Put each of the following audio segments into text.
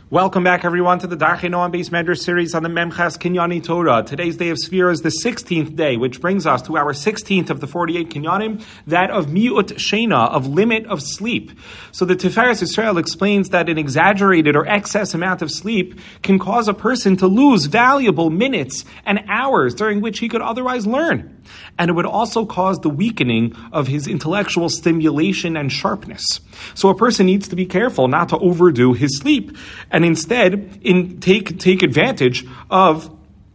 Welcome back, everyone, to the Darchei Noam Beis Medrash series on the Memchas Kinyani Torah. Today's day of Sefira is the 16th day, which brings us to our 16th of the 48 Kinyanim, that of Mi'ut Sheina, of limit of sleep. So the Tiferes Yisrael explains that an exaggerated or excess amount of sleep can cause a person to lose valuable minutes and hours during which he could otherwise learn. And it would also cause the weakening of his intellectual stimulation and sharpness. So a person needs to be careful not to overdo his sleep, and instead take advantage of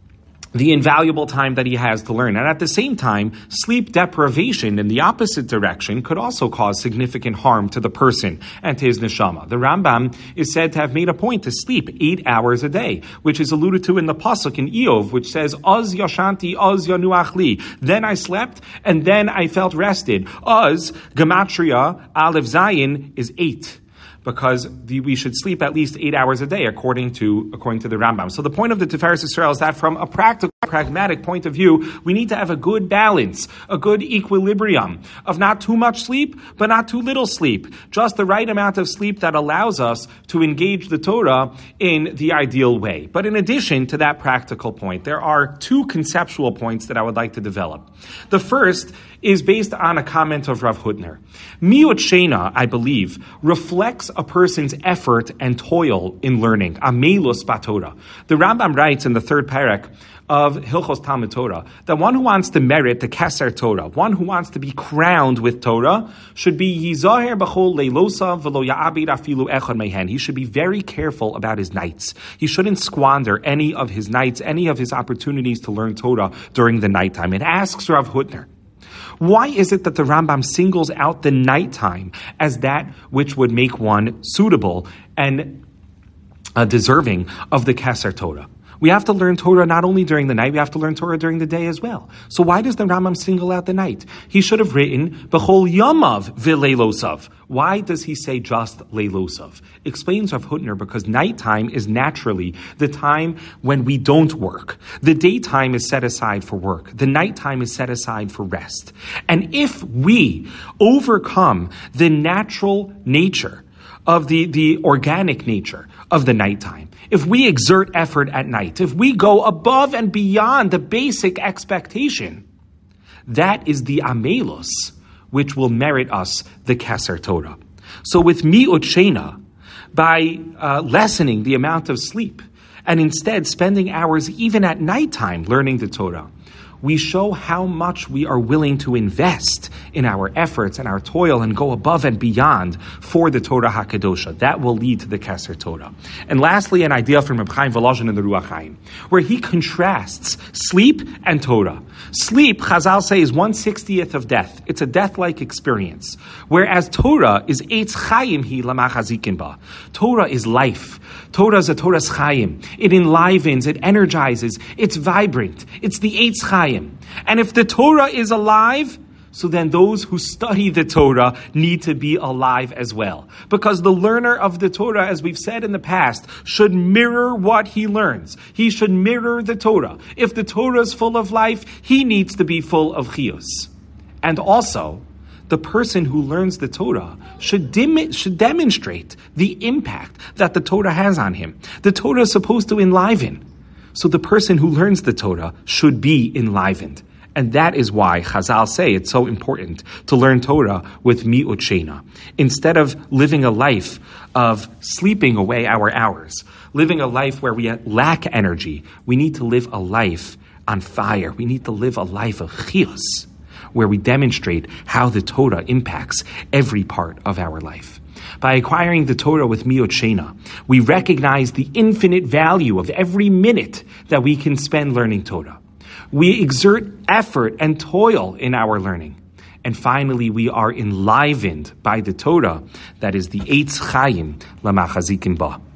the invaluable time that he has to learn. And at the same time, sleep deprivation in the opposite direction could also cause significant harm to the person and to his neshama. The Rambam is said to have made a point to sleep 8 hours a day, which is alluded to in the pasuk in Eov, which says, "Oz yashanti, oz yanuach li." Then I slept, and then I felt rested. Oz, gematria, aleph zayin, is 8. Because we should sleep at least 8 hours a day, according to the Rambam. So the point of the Tiferes Yisrael is that from a pragmatic point of view, we need to have a good balance, a good equilibrium of not too much sleep, but not too little sleep. Just the right amount of sleep that allows us to engage the Torah in the ideal way. But in addition to that practical point, there are two conceptual points that I would like to develop. The first is based on a comment of Rav Hutner. Mi'ut Sheina, I believe, reflects a person's effort and toil in learning. Amelus baTorah. The Rambam writes in the third parak of Hilchos Talmud Torah that one who wants to merit the Keser Torah, one who wants to be crowned with Torah, should be Yizaher b'chol leilosav v'lo ya'abid afilu echad mehen. He should be very careful about his nights. He shouldn't squander any of his nights, any of his opportunities to learn Torah during the nighttime. It asks Rav Hutner, why is it that the Rambam singles out the nighttime as that which would make one suitable and deserving of the Keser Torah? We have to learn Torah not only during the night, we have to learn Torah during the day as well. So why does the Rambam single out the night? He should have written, B'chol yamav v'leilosav. Why does he say just leilosav? Explains Rav Hutner, because nighttime is naturally the time when we don't work. The daytime is set aside for work. The nighttime is set aside for rest. And if we overcome the natural nature of the organic nature of the nighttime, if we exert effort at night, if we go above and beyond the basic expectation, that is the amelus which will merit us the Keser Torah. So with Mi'ut Sheina, by lessening the amount of sleep and instead spending hours even at nighttime learning the Torah, we show how much we are willing to invest in our efforts and our toil and go above and beyond for the Torah HaKadosha. That will lead to the Keser Torah. And lastly, an idea from Reb Chaim Volozhin in the Ruach Chaim, where he contrasts sleep and Torah. Sleep, Chazal say, is 1/60th of death. It's a death-like experience. Whereas Torah is Eitz Chaim hi lamachazikin ba. Torah is life. Torah is a Torah's Chaim. It enlivens, it energizes, it's vibrant. It's the Eitz Chaim. And if the Torah is alive, so then those who study the Torah need to be alive as well. Because the learner of the Torah, as we've said in the past, should mirror what he learns. He should mirror the Torah. If the Torah is full of life, he needs to be full of chiyus. And also, the person who learns the Torah should demonstrate the impact that the Torah has on him. The Torah is supposed to enliven. So the person who learns the Torah should be enlivened. And that is why Chazal say it's so important to learn Torah with Mi'ut Sheina. Instead of living a life of sleeping away our hours, living a life where we lack energy, we need to live a life on fire. We need to live a life of chiyus, where we demonstrate how the Torah impacts every part of our life. By acquiring the Torah with Mi'ut Sheina, we recognize the infinite value of every minute that we can spend learning Torah. We exert effort and toil in our learning. And finally, we are enlivened by the Torah that is the Eitz Chaim lamachazikin ba.